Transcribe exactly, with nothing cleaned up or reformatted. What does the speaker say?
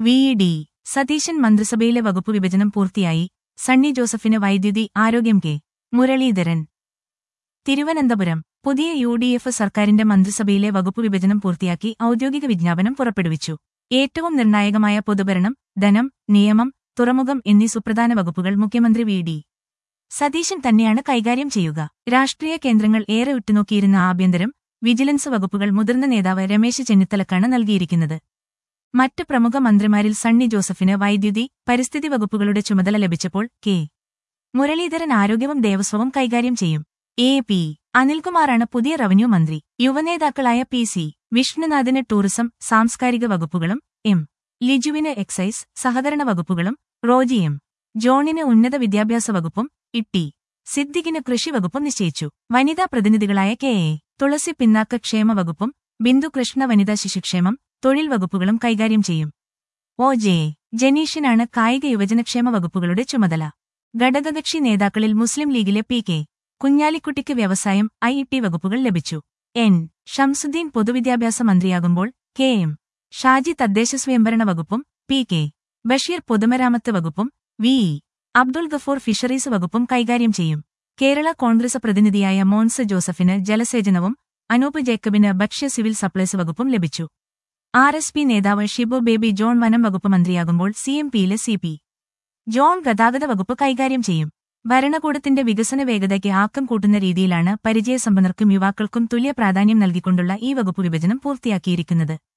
V D Satheesan മന്ത്രിസഭയിലെ വകുപ്പ് വിഭജനം പൂർത്തിയായി. സണ്ണി ജോസഫിന് വൈദ്യുതി, ആരോഗ്യം കെ മുരളീധരൻ. തിരുവനന്തപുരം. പുതിയ യു ഡി എഫ് സർക്കാരിന്റെ മന്ത്രിസഭയിലെ വകുപ്പ് വിഭജനം പൂർത്തിയാക്കി ഔദ്യോഗിക വിജ്ഞാപനം പുറപ്പെടുവിച്ചു. ഏറ്റവും നിർണായകമായ പൊതുഭരണം, ധനം, നിയമം, തുറമുഖം എന്നീ സുപ്രധാന വകുപ്പുകൾ മുഖ്യമന്ത്രി വി ഡി സതീശൻ തന്നെയാണ് കൈകാര്യം ചെയ്യുക. രാഷ്ട്രീയ കേന്ദ്രങ്ങൾ ഏറെ ഉറ്റുനോക്കിയിരുന്ന ആഭ്യന്തരം, വിജിലൻസ് വകുപ്പുകൾ മുതിർന്ന നേതാവ് രമേശ് ചെന്നിത്തലക്കാണ് നൽകിയിരിക്കുന്നത്. മറ്റ് പ്രമുഖ മന്ത്രിമാരിൽ സണ്ണി ജോസഫിന് വൈദ്യുതി, പരിസ്ഥിതി വകുപ്പുകളുടെ ചുമതല ലഭിച്ചപ്പോൾ കെ മുരളീധരൻ ആരോഗ്യവും ദേവസ്വവും കൈകാര്യം ചെയ്യും. എ പി അനിൽകുമാറാണ് പുതിയ റവന്യൂ മന്ത്രി. യുവനേതാക്കളായ പി സി വിഷ്ണുനാഥിന് ടൂറിസം, സാംസ്കാരിക വകുപ്പുകളും എം ലിജുവിന് എക്സൈസ്, സഹകരണ വകുപ്പുകളും റോജി എം ജോണിന് ഉന്നത വിദ്യാഭ്യാസ വകുപ്പും ഇട്ടി സിദ്ദിഖിന് കൃഷി വകുപ്പും നിശ്ചയിച്ചു. വനിതാ പ്രതിനിധികളായ കെ എ തുളസി പിന്നാക്ക ക്ഷേമ വകുപ്പും ബിന്ദു കൃഷ്ണ വനിതാ ശിശുക്ഷേമം, തൊഴിൽ വകുപ്പുകളും കൈകാര്യം ചെയ്യും. ഒ ജെ ജനീഷിനാണ് കായിക യുവജനക്ഷേമ വകുപ്പുകളുടെ ചുമതല. ഘടകകക്ഷി നേതാക്കളിൽ മുസ്ലിം ലീഗിലെ പി കെ കുഞ്ഞാലിക്കുട്ടിക്ക് വ്യവസായം, ഐ ടി വകുപ്പുകൾ ലഭിച്ചു. എൻ ഷംസുദ്ദീൻ പൊതുവിദ്യാഭ്യാസ മന്ത്രിയാകുമ്പോൾ കെ എം ഷാജി തദ്ദേശ സ്വയംഭരണ വകുപ്പും പി കെ ബഷീർ പൊതുമരാമത്ത് വകുപ്പും V E Abdul Gafoor fisheries വകുപ്പും കൈകാര്യം ചെയ്യും. കേരള കോൺഗ്രസ് പ്രതിനിധിയായ മോൻസ് ജോസഫിന് ജലസേചനവും അനൂപ് ജേക്കബിന് ഭക്ഷ്യ സിവിൽ സപ്ലൈസ് വകുപ്പും ലഭിച്ചു. ആർ എസ് പി നേതാവ് ഷിബു ബേബി ജോൺ വനം വകുപ്പ് മന്ത്രിയാകുമ്പോൾ സി എം പിയിലെ സി പി ജോൺ ഗതാഗത വകുപ്പ് കൈകാര്യം ചെയ്യും. ഭരണകൂടത്തിന്റെ വികസന വേഗതയ്ക്ക് ആക്കം കൂട്ടുന്ന രീതിയിലാണ് പരിചയസമ്പന്നർക്കും യുവാക്കൾക്കും തുല്യ പ്രാധാന്യം നൽകിക്കൊണ്ടുള്ള ഈ വകുപ്പ് വിഭജനം പൂർത്തിയാക്കിയിരിക്കുന്നത്.